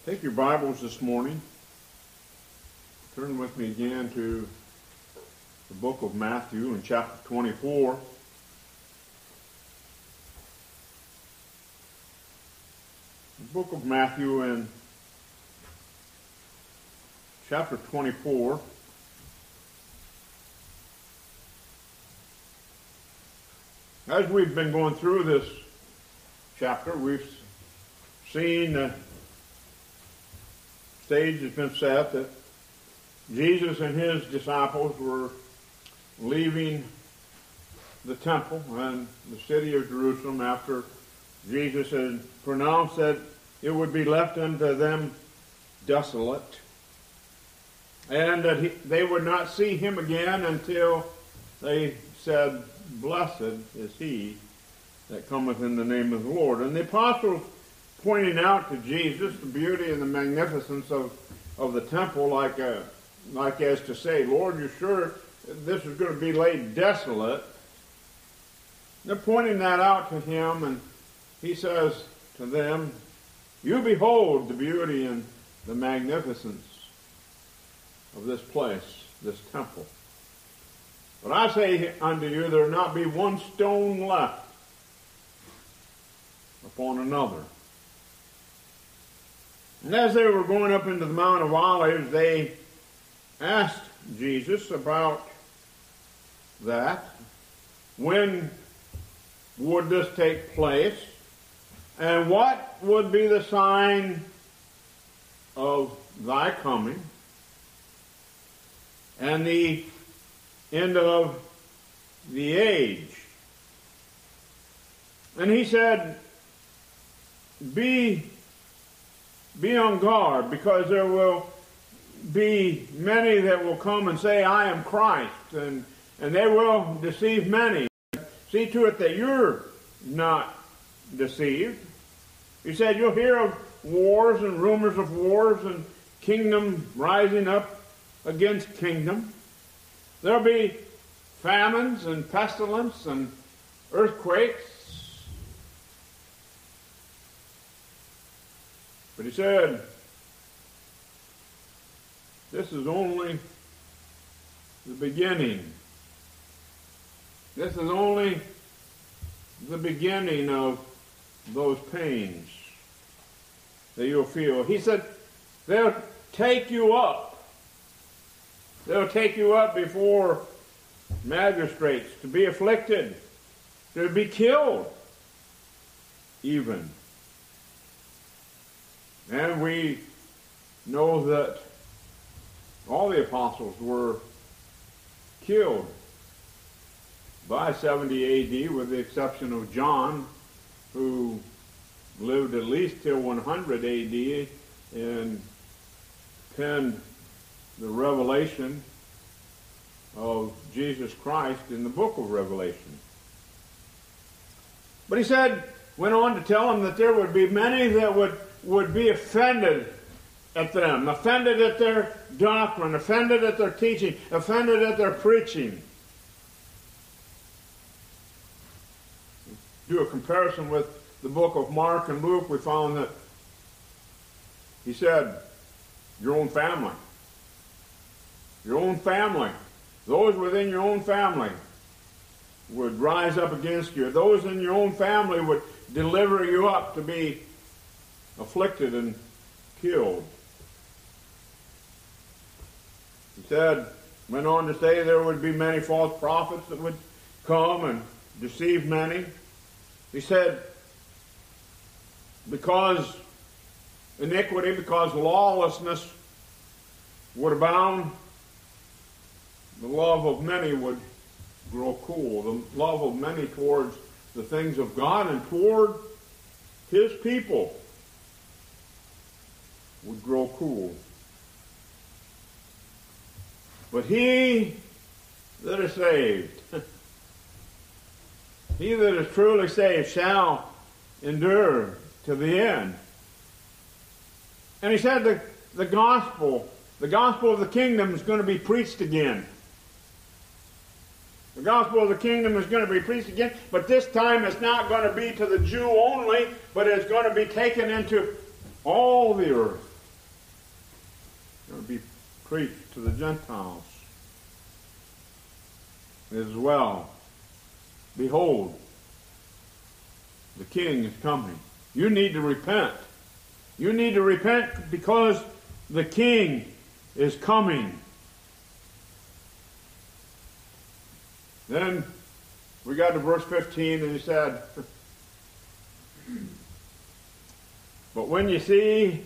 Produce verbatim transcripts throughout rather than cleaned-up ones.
Take your Bibles this morning. Turn with me again to the book of Matthew in chapter twenty-four. The book of Matthew in chapter twenty-four. As we've been going through this chapter, we've seen the stage has been set that Jesus and his disciples were leaving the temple and the city of Jerusalem after Jesus had pronounced that it would be left unto them desolate, and that he, they would not see him again until they said, "Blessed is he that cometh in the name of the Lord." And the apostles, pointing out to Jesus the beauty and the magnificence of, of the temple, like a, like as to say, "Lord, you're sure this is going to be laid desolate?" They're pointing that out to him, and he says to them, "You behold the beauty and the magnificence of this place, this temple. But I say unto you, there will not be one stone left upon another." And as they were going up into the Mount of Olives, they asked Jesus about that. When would this take place? And what would be the sign of thy coming and the end of the age? And he said, Be Be on guard, because there will be many that will come and say, "I am Christ," and, and they will deceive many. See to it that you're not deceived. He said you'll hear of wars and rumors of wars and kingdom rising up against kingdom. There'll be famines and pestilence and earthquakes. But he said, this is only the beginning. This is only the beginning of those pains that you'll feel. He said, they'll take you up. They'll take you up before magistrates to be afflicted, to be killed even. And we know that all the apostles were killed by seventy A D, with the exception of John, who lived at least till one hundred A D and penned the revelation of Jesus Christ in the book of Revelation. But he said, went on to tell them that there would be many that would would be offended at them, offended at their doctrine, offended at their teaching, offended at their preaching. Do a comparison with the book of Mark and Luke, we found that he said, your own family, your own family, those within your own family would rise up against you. Those in your own family would deliver you up to be afflicted and killed. He said, went on to say there would be many false prophets that would come and deceive many. He said, because iniquity, because lawlessness would abound, the love of many would grow cool. The love of many towards the things of God and toward his people would grow cool. But he that is saved, he that is truly saved shall endure to the end. And he said the, the gospel, the gospel of the kingdom is going to be preached again. The gospel of the kingdom is going to be preached again, but this time it's not going to be to the Jew only, but it's going to be taken into all the earth. going to be preached to the Gentiles as well. Behold, the King is coming. You need to repent. You need to repent because the King is coming. Then we got to verse fifteen, and he said, but when you see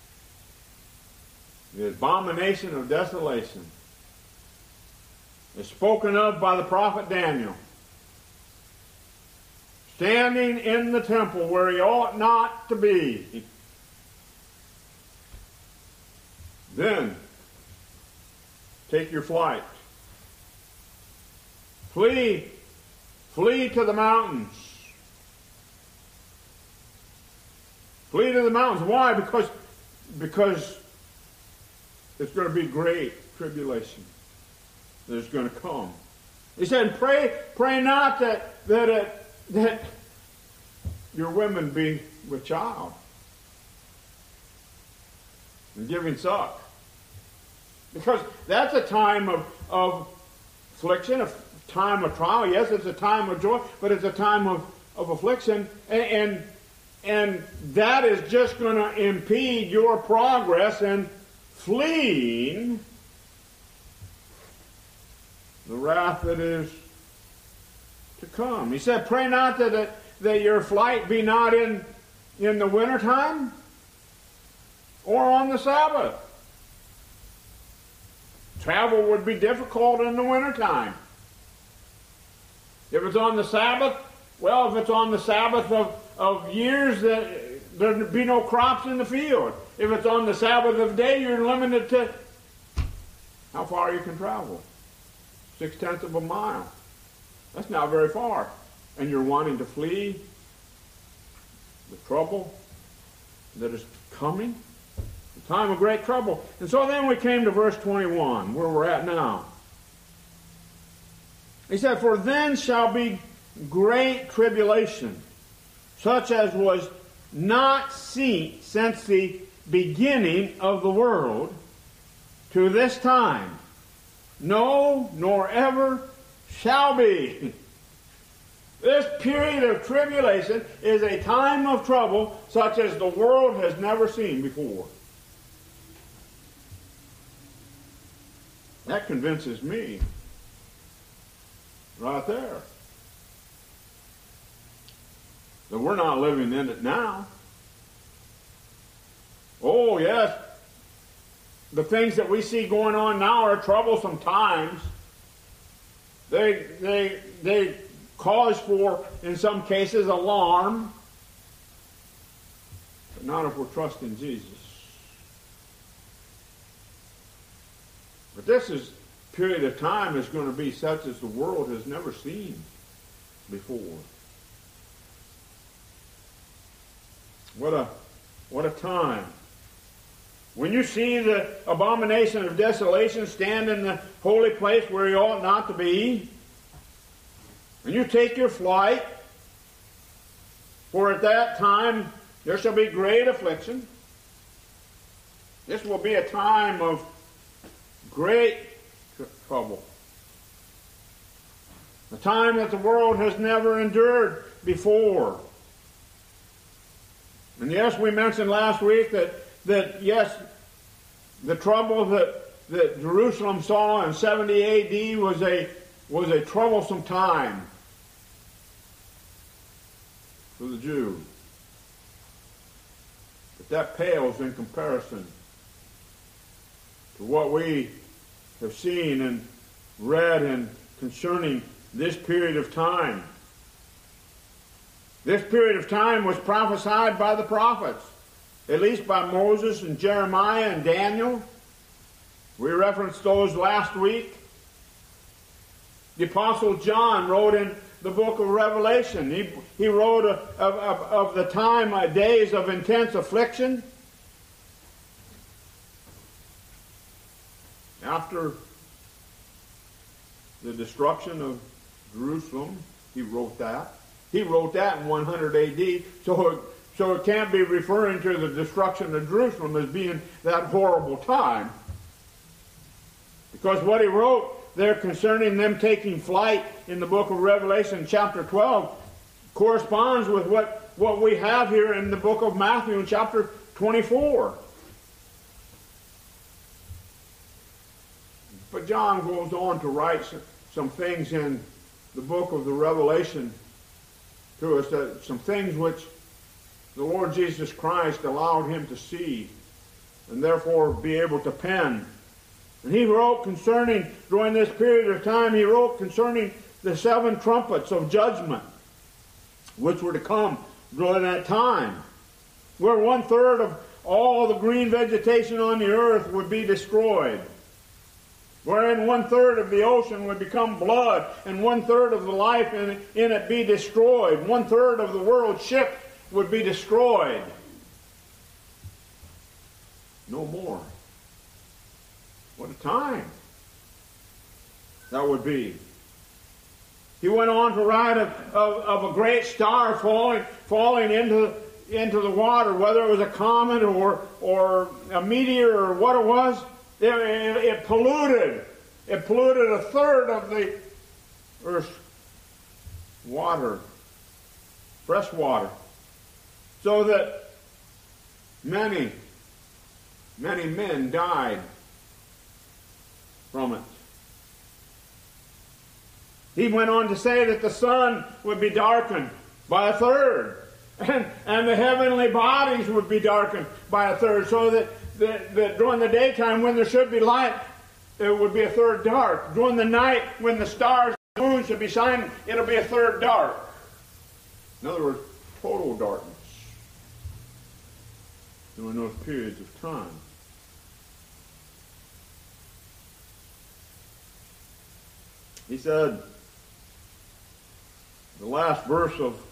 the abomination of desolation is spoken of by the prophet Daniel, standing in the temple where he ought not to be, then take your flight. Flee. Flee to the mountains. Flee to the mountains. Why? Because, because it's going to be great tribulation that is going to come. He said, pray, pray not that, that, it, that your women be with child and giving suck. Because that's a time of, of affliction, a time of trial. Yes, it's a time of joy, but it's a time of, of affliction. And, and, and that is just going to impede your progress in fleeing the wrath that is to come. He said, pray not that, it, that your flight be not in, in the wintertime or on the Sabbath. Travel would be difficult in the wintertime. If it's on the Sabbath, well, if it's on the Sabbath of, of years, that there'd be no crops in the field. If it's on the Sabbath of day, you're limited to how far you can travel. Six-tenths of a mile. That's not very far. And you're wanting to flee the trouble that is coming. The time of great trouble. And so then we came to verse twenty-one, where we're at now. He said, for then shall be great tribulation, such as was not seen since the beginning of the world to this time. No, nor ever shall be. This period of tribulation is a time of trouble such as the world has never seen before. That convinces me right there that we're not living in it now. Oh, yes, the things that we see going on now are troublesome times. They, they, they cause for, in some cases, alarm. But not if we're trusting Jesus. But this is period of time is going to be such as the world has never seen before. What a, what a time. When you see the abomination of desolation stand in the holy place where you ought not to be, and you take your flight, for at that time there shall be great affliction. This will be a time of great trouble. A time that the world has never endured before. And yes, we mentioned last week that, that yes, the trouble that, that Jerusalem saw in seventy A D was a, was a troublesome time for the Jew. But that pales in comparison to what we have seen and read and concerning this period of time. This period of time was prophesied by the prophets, at least by Moses and Jeremiah and Daniel. We referenced those last week. The Apostle John wrote in the book of Revelation. He, he wrote of, of, of the time, uh, days of intense affliction. After the destruction of Jerusalem, he wrote that. He wrote that in one hundred A D, so it, so it can't be referring to the destruction of Jerusalem as being that horrible time. Because what he wrote there concerning them taking flight in the book of Revelation chapter twelve corresponds with what, what we have here in the book of Matthew in chapter twenty-four. But John goes on to write some, some things in the book of the Revelation to us, that some things which the Lord Jesus Christ allowed him to see and therefore be able to pen. And he wrote concerning, during this period of time, he wrote concerning the seven trumpets of judgment, which were to come during that time, where one third of all the green vegetation on the earth would be destroyed, wherein one third of the ocean would become blood, and one third of the life in, in it be destroyed. One third of the world's ship would be destroyed. No more. What a time that would be. He went on to write of, of, of a great star falling falling into, into the water, whether it was a comet or, or a meteor or what it was. It, it, it polluted. It polluted a third of the earth's water, fresh water, so that many, many men died from it. He went on to say that the sun would be darkened by a third, and, and the heavenly bodies would be darkened by a third, so that, that, that during the daytime when there should be light, it would be a third dark. During the night when the stars and the moon should be shining, it'll be a third dark. In other words, total darkness during those periods of time. He said, the last verse of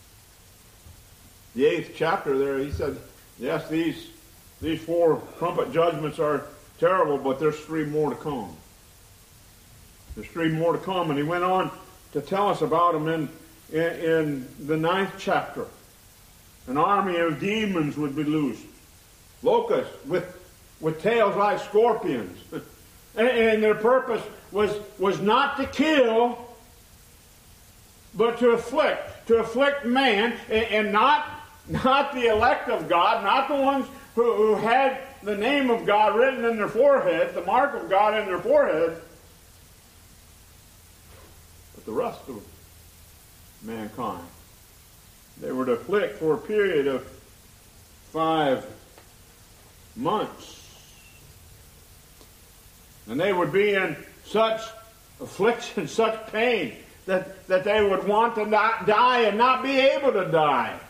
the eighth chapter there, he said, yes, these, these four trumpet judgments are terrible, but there's three more to come. There's three more to come. And he went on to tell us about them in, in, in the ninth chapter. An army of demons would be loosed. Locusts with, with tails like scorpions. And, and their purpose was, was not to kill, but to afflict. To afflict man, and, and not, not the elect of God, not the ones who, who had the name of God written in their forehead, the mark of God in their forehead, but the rest of mankind. They were to afflict for a period of five months. And they would be in such affliction, such pain, that, that they would want to not die and not be able to die.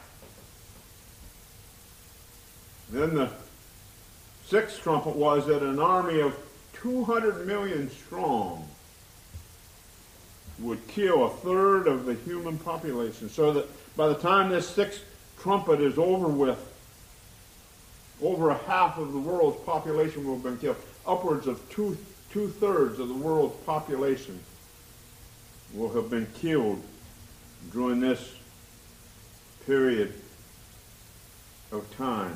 Then the sixth trumpet was that an army of two hundred million strong would kill a third of the human population, so that by the time this sixth trumpet is over with, over a half of the world's population will have been killed. Upwards of two, two-thirds of the world's population will have been killed during this period of time.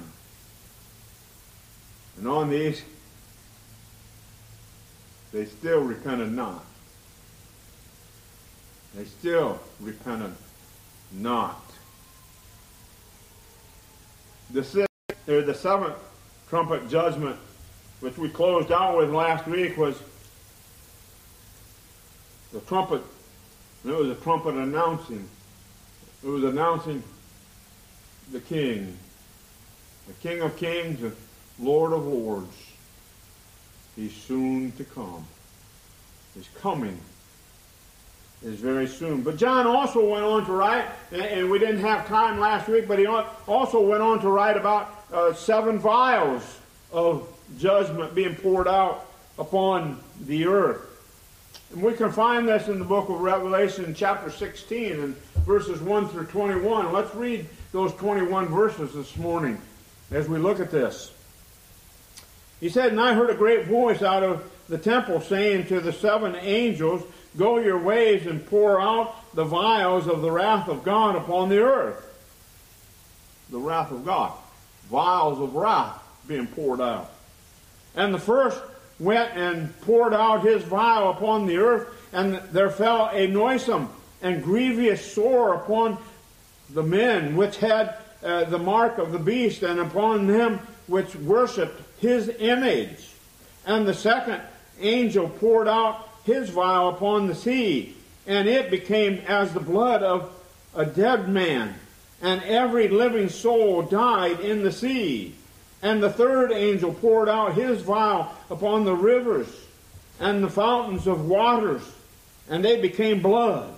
And on these, they still repented not. They still repented not. The sixth, or the seventh trumpet judgment, which we closed out with last week, was the trumpet. And it was a trumpet announcing. It was announcing the King, the King of Kings and Lord of Lords. He's soon to come. His coming is very soon. But John also went on to write, and we didn't have time last week, but he also went on to write about uh, seven vials of judgment being poured out upon the earth. And we can find this in the book of Revelation, chapter sixteen, and verses one through twenty-one. Let's read those twenty-one verses this morning as we look at this. He said, "And I heard a great voice out of the temple saying to the seven angels, Go your ways and pour out the vials of the wrath of God upon the earth." The wrath of God. Vials of wrath being poured out. "And the first went and poured out his vial upon the earth, and there fell a noisome and grievous sore upon the men which had uh, the mark of the beast, and upon them which worshipped his image. And the second angel poured out his vial upon the sea, and it became as the blood of a dead man, and every living soul died in the sea. And the third angel poured out his vial upon the rivers and the fountains of waters, and they became blood.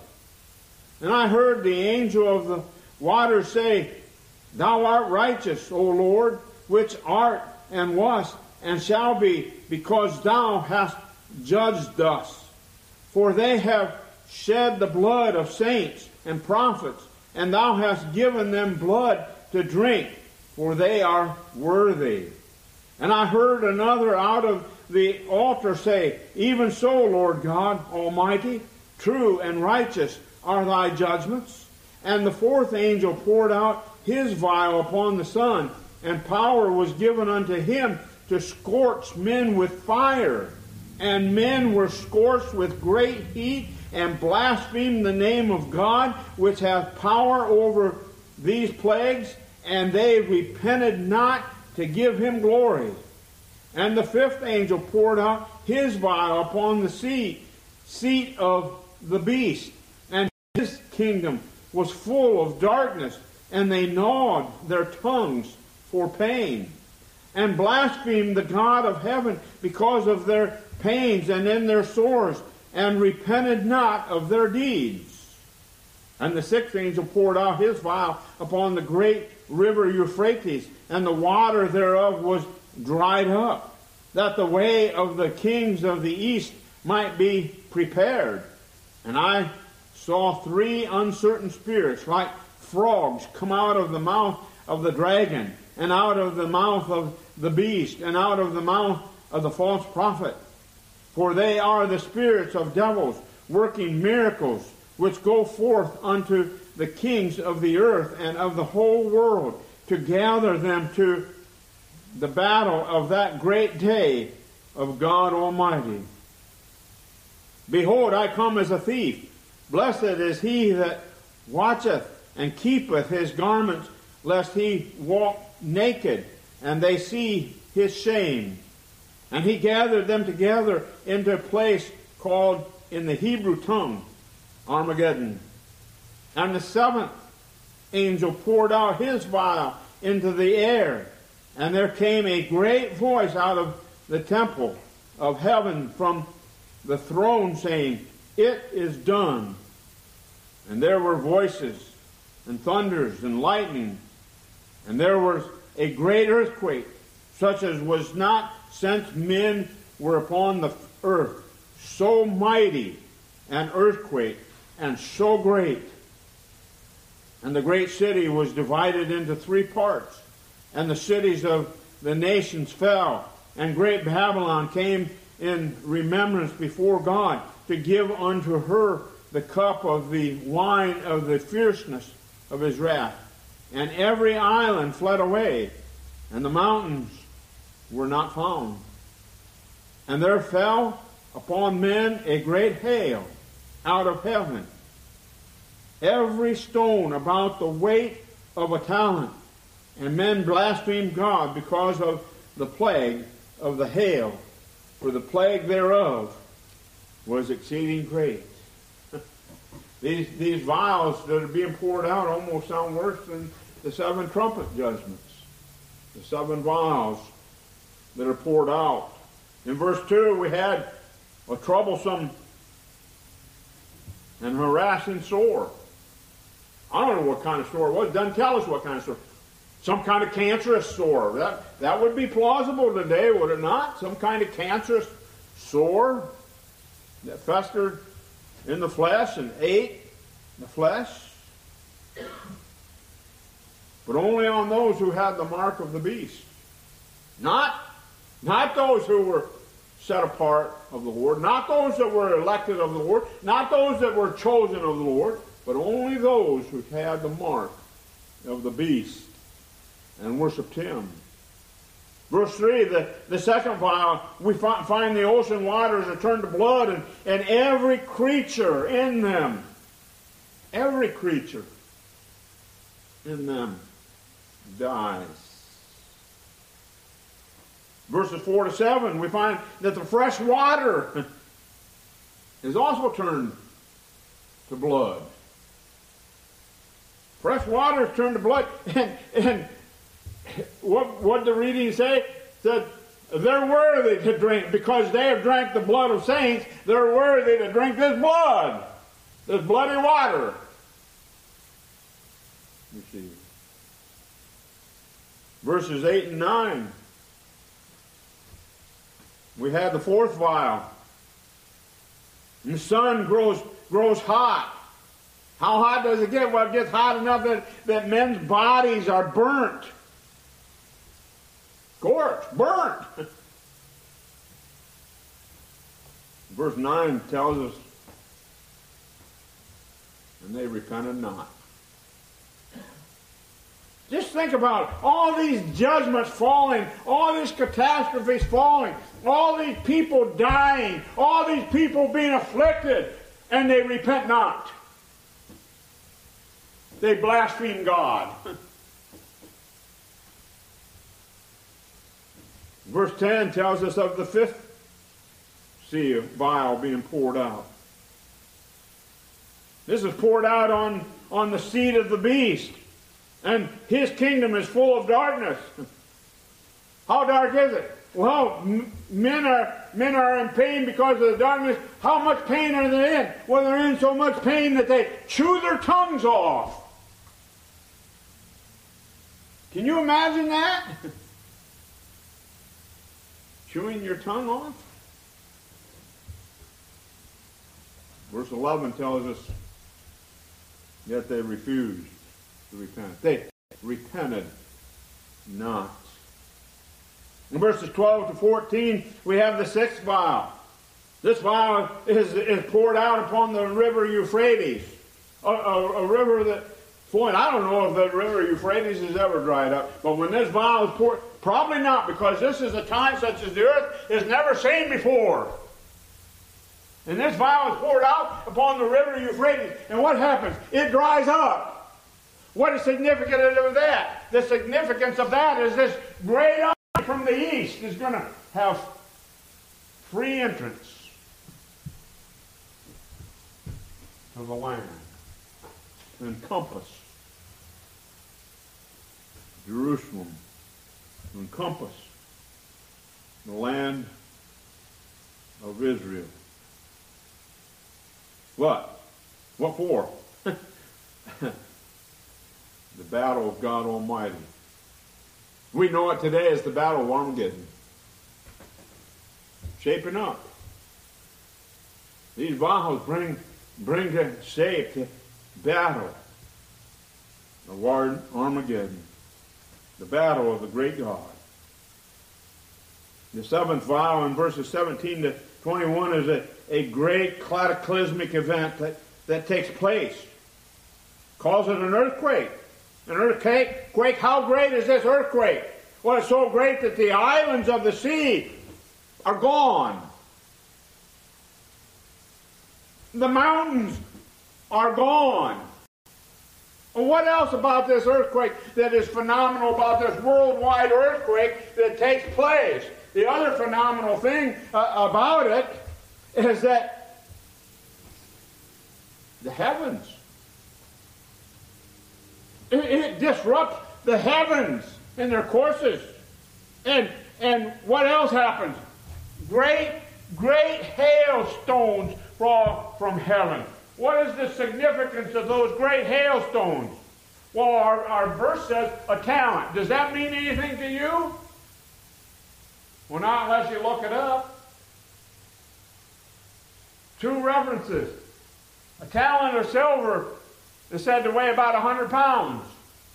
And I heard the angel of the waters say, Thou art righteous, O Lord, which art and wast and shall be, because thou hast judged thus. For they have shed the blood of saints and prophets, and thou hast given them blood to drink, for they are worthy. And I heard another out of the altar say, Even so, Lord God Almighty, true and righteous are thy judgments. And the fourth angel poured out his vial upon the sun, and power was given unto him to scorch men with fire. And men were scorched with great heat, and blasphemed the name of God, which hath power over these plagues, and they repented not to give him glory. And the fifth angel poured out his vial upon the sea, seat of the beast, and his kingdom was full of darkness, and they gnawed their tongues for pain, and blasphemed the God of heaven because of their pains and in their sores, and repented not of their deeds. And the sixth angel poured out his vial upon the great river Euphrates, and the water thereof was dried up, that the way of the kings of the east might be prepared. And I saw three uncertain spirits, like frogs, come out of the mouth of the dragon, and out of the mouth of the beast, and out of the mouth of the false prophet. For they are the spirits of devils, working miracles, which go forth unto the kings of the earth and of the whole world, to gather them to the battle of that great day of God Almighty. Behold, I come as a thief. Blessed is he that watcheth and keepeth his garments, lest he walk naked, and they see his shame. And he gathered them together into a place called in the Hebrew tongue Armageddon. And the seventh angel poured out his vial into the air, and there came a great voice out of the temple of heaven from the throne, saying, It is done. And there were voices, and thunders, and lightning, and there was a great earthquake, such as was not since men were upon the earth, so mighty an earthquake, and so great. And the great city was divided into three parts, and the cities of the nations fell, and great Babylon came in remembrance before God, to give unto her the cup of the wine of the fierceness of his wrath. And every island fled away, and the mountains were not found. And there fell upon men a great hail out of heaven, every stone about the weight of a talent. And men blasphemed God because of the plague of the hail, for the plague thereof was exceeding great. These, these vials that are being poured out almost sound worse than the seven trumpet judgments. The seven vials that are poured out. In verse two, we had a troublesome and harassing sore. I don't know what kind of sore it was. It doesn't tell us what kind of sore. Some kind of cancerous sore. That, that would be plausible today, would it not? Some kind of cancerous sore that festered in the flesh and ate the flesh. But only on those who had the mark of the beast. Not, not those who were set apart of the Lord, not those that were elected of the Lord, not those that were chosen of the Lord, but only those who had the mark of the beast and worshipped him. Verse three, the, the second vial, we fi- find the ocean waters are turned to blood, and, and every creature in them, every creature in them dies. Verses four to seven, we find that the fresh water is also turned to blood. Fresh water is turned to blood. And, and what, what did the reading say? It said, they're worthy to drink, because they have drank the blood of saints, they're worthy to drink this blood, this bloody water. You see. Verses eight and nine. We had the fourth vial. And the sun grows grows hot. How hot does it get? Well, it gets hot enough that, that men's bodies are burnt. Scorched, burnt. Verse nine tells us, and they repented not. Just think about it. All these judgments falling, all these catastrophes falling, all these people dying, all these people being afflicted, and they repent not. They blaspheme God. Verse ten tells us of the fifth sea vial being poured out. This is poured out on, on the seat of the beast. And his kingdom is full of darkness. How dark is it? Well, m- men are men are in pain because of the darkness. How much pain are they in? Well, they're in so much pain that they chew their tongues off. Can you imagine that? Chewing your tongue off? Verse eleven tells us, yet they refused to repent. They repented not. In verses twelve to fourteen, we have the sixth vial. This vial is, is poured out upon the river Euphrates, a, a, a river that flowing. I don't know if the river Euphrates has ever dried up, but when this vial is poured, probably not, because this is a time such as the earth has never seen before. And this vial is poured out upon the river Euphrates, and what happens? It dries up. What is significant of that? The significance of that is this great army from the east is going to have free entrance to the land to encompass Jerusalem, to encompass the land of Israel. What? What for? The battle of God Almighty. We know it today as the battle of Armageddon. Shaping up. These vials bring, bring to shape, to battle of Armageddon. The battle of the great God. The seventh vial in verses seventeen to twenty-one is a, a great cataclysmic event that, that takes place. Calls it an earthquake. An earthquake, quake, how great is this earthquake? Well, it's so great that the islands of the sea are gone. The mountains are gone. And what else about this earthquake that is phenomenal about this worldwide earthquake that takes place? The other phenomenal thing uh, about it is that the heavens, it, it disrupts the heavens in their courses. And, and what else happens? Great, great hailstones fall from heaven. What is the significance of those great hailstones? Well, our, our verse says a talent. Does that mean anything to you? Well, not unless you look it up. Two references. A talent of silver is said to weigh about one hundred pounds.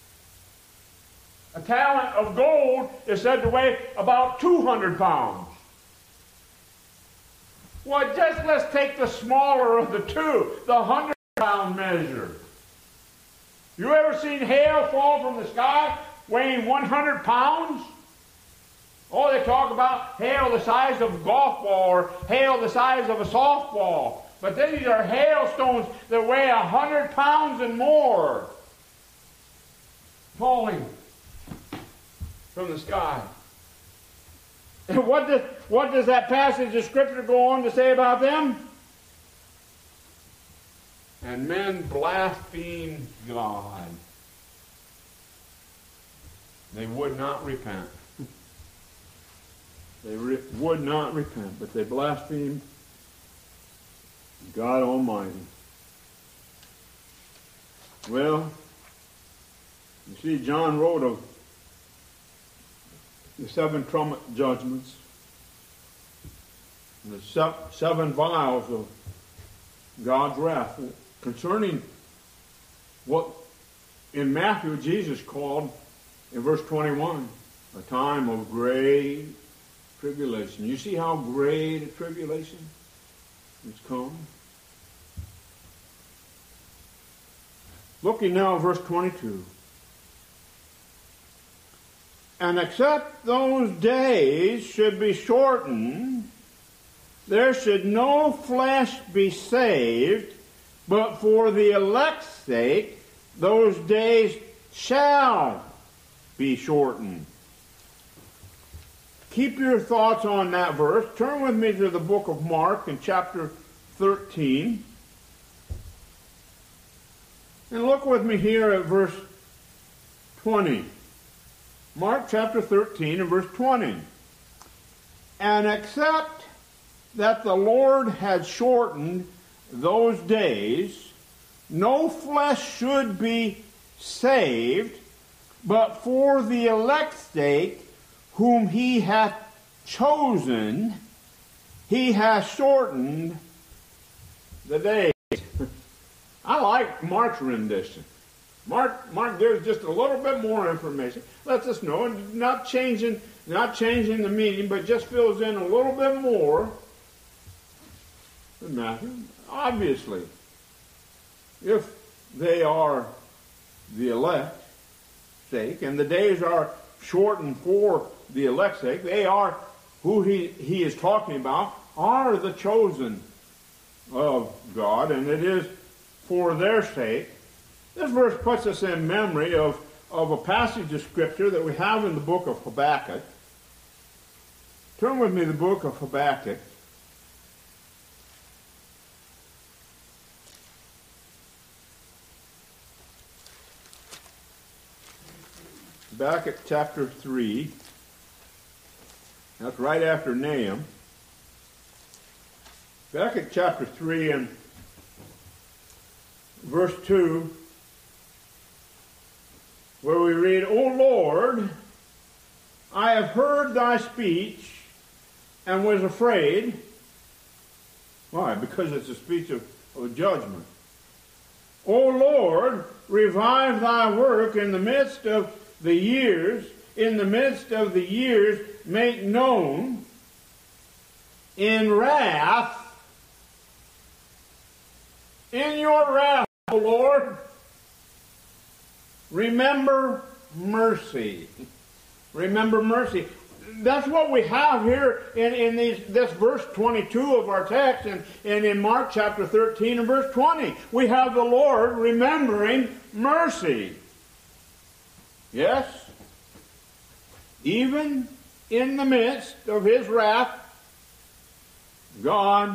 A talent of gold is said to weigh about two hundred pounds. Well, just let's take the smaller of the two, the one hundred pound measure. You ever seen hail fall from the sky weighing one hundred pounds? hail the size of a golf ball or hail the size of a softball. But these are hailstones that weigh a hundred pounds and more falling from the sky. And what does, what does that passage of Scripture go on to say about them? And men blaspheme God. They would not repent. They re- would not repent, but they blasphemed God Almighty. Well, you see, John wrote of the seven trumpet judgments, the seven vials of God's wrath, concerning what in Matthew Jesus called, in verse twenty-one, a time of great tribulation. You see how great a tribulation has come? Looking now at verse twenty-two. And except those days should be shortened, there should no flesh be saved, but for the elect's sake, those days shall be shortened. Keep your thoughts on that verse. Turn with me to the book of Mark in chapter thirteen. And look with me here at verse twenty. Mark chapter thirteen and verse twenty. And except that the Lord had shortened those days, no flesh should be saved, but for the elect's sake, whom he hath chosen, he hath shortened the days. I like Mark's rendition. Mark, Mark gives just a little bit more information. Lets us know, and not changing, not changing the meaning, but just fills in a little bit more than Matthew. Obviously, if they are the elect's sake, and the days are shortened for the elect's sake, they are, who he, he is talking about, are the chosen of God, and it is for their sake. This verse puts us in memory of, of a passage of Scripture that we have in the book of Habakkuk. Turn with me to the book of Habakkuk. Habakkuk chapter three. That's right after Nahum. Habakkuk chapter three and verse two, where we read, O Lord, I have heard thy speech and was afraid. Why? Because it's a speech of, of judgment. O Lord, revive thy work in the midst of the years, in the midst of the years, make known in wrath, in your wrath, O Lord, remember mercy. Remember mercy. That's what we have here in, in these, this verse twenty-two of our text, and, and in Mark chapter thirteen and verse twenty. We have the Lord remembering mercy. Yes, even in the midst of his wrath, God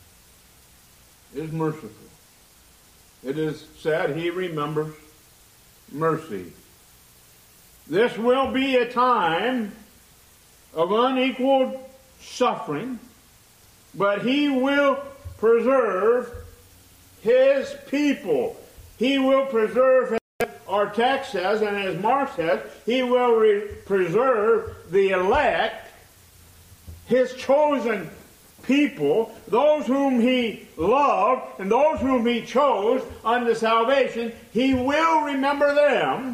is merciful. It is said he remembers mercy. This will be a time of unequaled suffering, but he will preserve his people. He will preserve, as our text says, and as Mark says, he will re- preserve the elect, his chosen people, those whom he loved and those whom he chose unto salvation. He will remember them.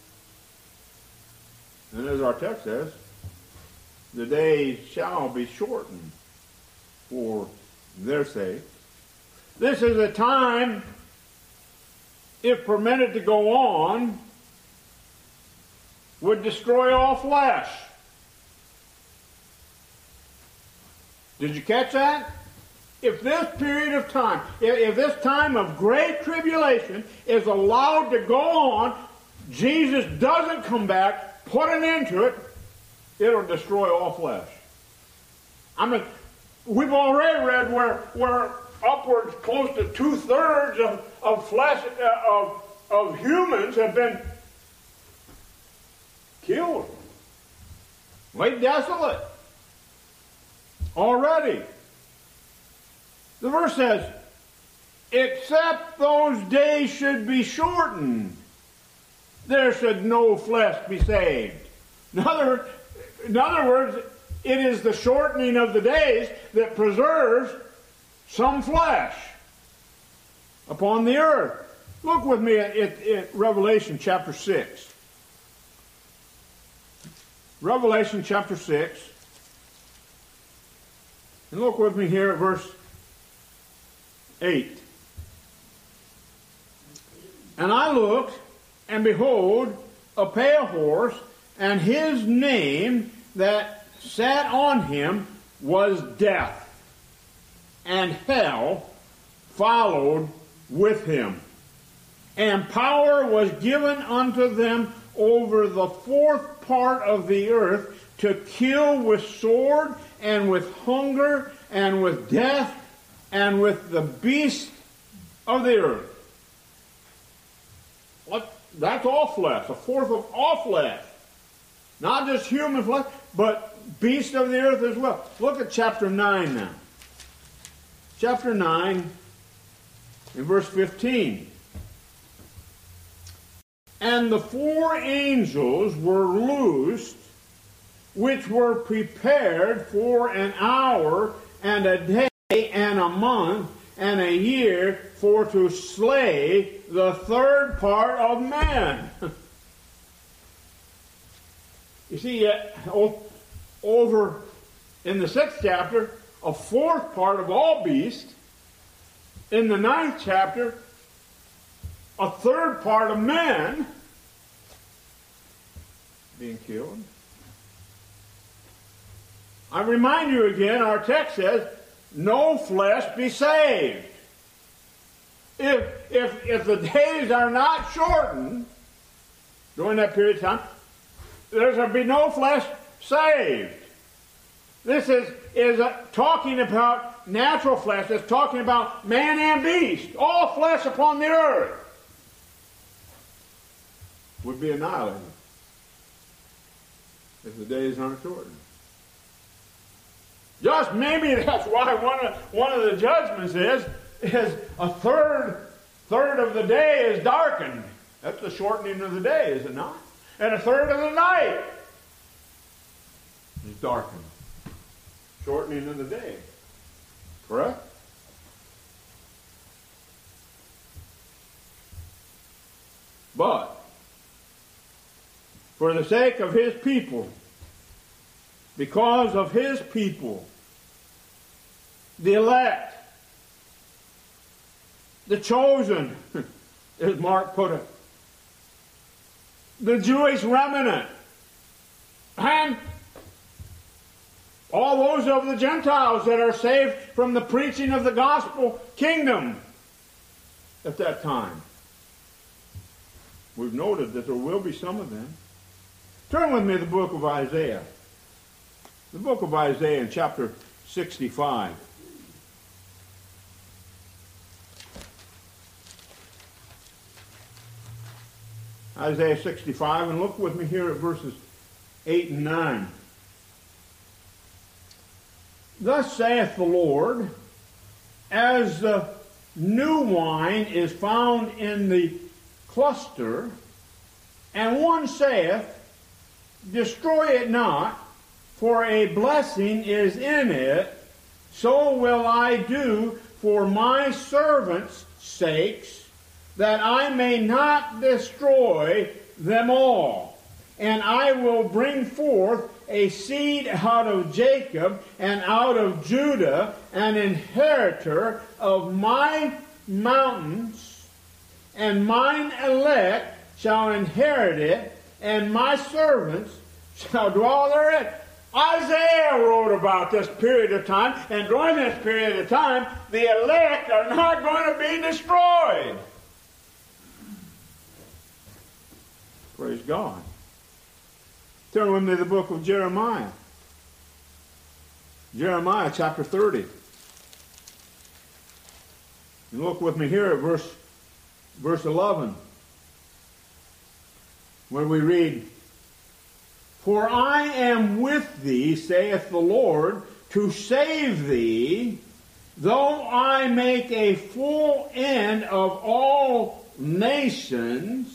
And as our text says, the days shall be shortened for their sake. This is a time, if permitted to go on, would destroy all flesh. Did you catch that? If this period of time, if this time of great tribulation is allowed to go on, Jesus doesn't come back, put an end to it, it'll destroy all flesh. I mean, we've already read where, where upwards close to two-thirds of, of flesh, uh, of, of humans have been killed, laid desolate already. The verse says, except those days should be shortened, there should no flesh be saved. In other, in other words, it is the shortening of the days that preserves some flesh upon the earth. Look with me at, at, at Revelation chapter six. Revelation chapter six. And look with me here at verse eight. And I looked, and behold, a pale horse, and his name that sat on him was Death, and hell followed with him. And power was given unto them over the fourth part of the earth to kill with sword, and with hunger, and with death, and with the beasts of the earth. What? That's all flesh, a fourth of all flesh. Not just human flesh, but beasts of the earth as well. Look at chapter nine now. Chapter nine, in verse fifteen. And the four angels were loosed, which were prepared for an hour, and a day, and a month, and a year, for to slay the third part of man. You see, uh, over in the sixth chapter, a fourth part of all beasts. In the ninth chapter, a third part of men being killed. I remind you again, our text says, no flesh be saved. If, if, if the days are not shortened during that period of time, there shall be no flesh saved. This is, is uh, talking about natural flesh. It's talking about man and beast. All flesh upon the earth would be annihilated if the days aren't shortened. Just maybe that's why one of, one of the judgments is, is a third, third of the day is darkened. That's the shortening of the day, is it not? And a third of the night is darkened. Shortening of the day. Correct? But, for the sake of his people, because of his people, the elect, the chosen, as Mark put it, the Jewish remnant, and all those of the Gentiles that are saved from the preaching of the gospel kingdom at that time. We've noted that there will be some of them. Turn with me to the book of Isaiah. The book of Isaiah in chapter sixty-five. Isaiah sixty-five, and look with me here at verses eight and nine. Thus saith the Lord, as the new wine is found in the cluster, and one saith, destroy it not, for a blessing is in it, so will I do for my servants' sakes, that I may not destroy them all. And I will bring forth a seed out of Jacob and out of Judah, an inheritor of my mountains, and mine elect shall inherit it, and my servants shall dwell therein. Isaiah wrote about this period of time, and during this period of time, the elect are not going to be destroyed. Praise God. Turn with me to the book of Jeremiah. Jeremiah chapter thirty. And look with me here at verse, verse eleven, where we read, "For I am with thee, saith the Lord, to save thee, though I make a full end of all nations,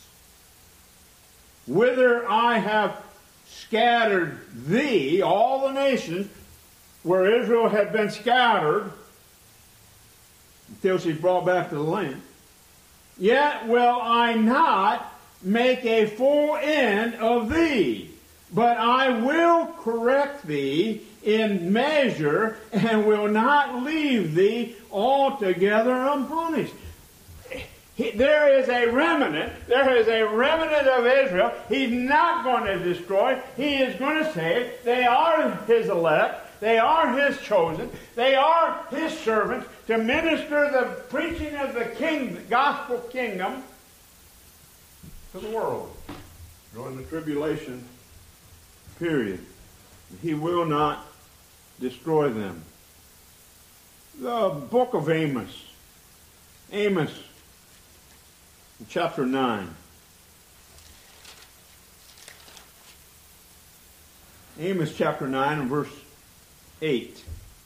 whither I have scattered thee," all the nations where Israel had been scattered until she's brought back to the land. "Yet will I not make a full end of thee, but I will correct thee in measure, and will not leave thee altogether unpunished." He, there is a remnant, there is a remnant of Israel. He's not going to destroy. He is going to save. They are His elect. They are His chosen. They are His servants to minister the preaching of the king, the gospel kingdom to the world during the tribulation period. He will not destroy them. The book of Amos. Amos, chapter nine. Amos chapter nine and verse eight.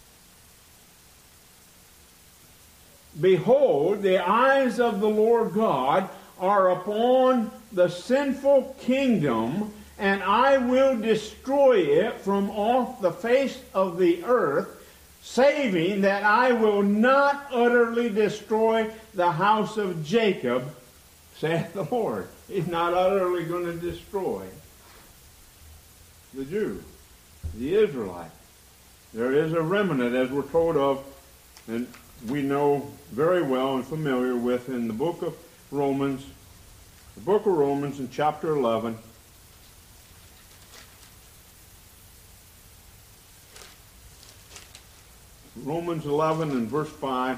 "Behold, the eyes of the Lord God are upon the sinful kingdom, and I will destroy it from off the face of the earth, saving that I will not utterly destroy the house of Jacob, saith the Lord." He's not utterly going to destroy the Jew, the Israelite. There is a remnant, as we're told of, and we know very well and familiar with in the book of Romans, the book of Romans in chapter eleven. Romans eleven and verse five.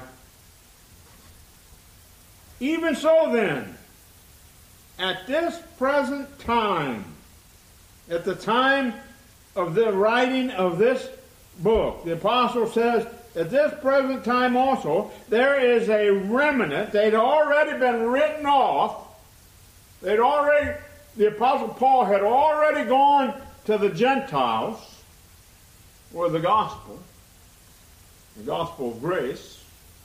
"Even so then, at this present time," at the time of the writing of this book, the apostle says, at this present time also, there is a remnant. They'd already been written off. They'd already, the apostle Paul had already gone to the Gentiles, or the gospel, the gospel of grace.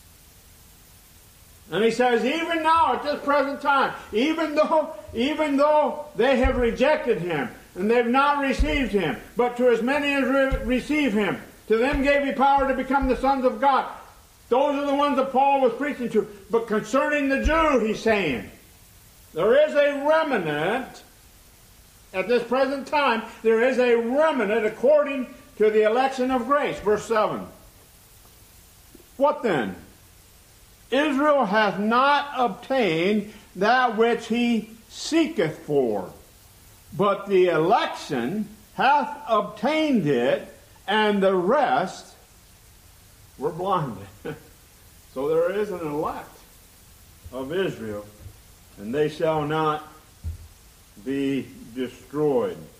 And he says, even now, at this present time, even though, even though they have rejected him, and they've not received him, but to as many as re- receive him, to them gave he power to become the sons of God. Those are the ones that Paul was preaching to. But concerning the Jew, he's saying, there is a remnant, at this present time, there is a remnant according to the election of grace. Verse seven. "What then? Israel hath not obtained that which he seeketh for, but the election hath obtained it, and the rest were blinded." So there is an elect of Israel, and they shall not be destroyed.